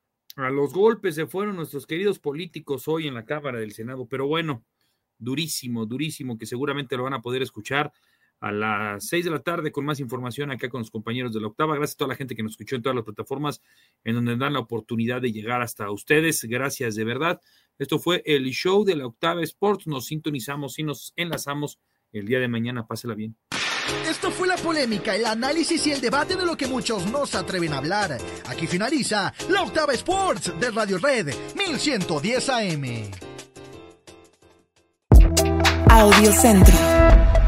A los golpes se fueron nuestros queridos políticos hoy en la Cámara del Senado, pero bueno, durísimo, durísimo, que seguramente lo van a poder escuchar a las seis de la tarde con más información acá con los compañeros de la Octava. Gracias a toda la gente que nos escuchó en todas las plataformas en donde dan la oportunidad de llegar hasta ustedes. Gracias de verdad. Esto fue el show de la Octava Sports. Nos sintonizamos y nos enlazamos el día de mañana. Pásela bien. Esto fue la polémica, el análisis y el debate de lo que muchos no se atreven a hablar. Aquí finaliza la Octava Sports de Radio Red mil ciento diez A M. Audio Centro.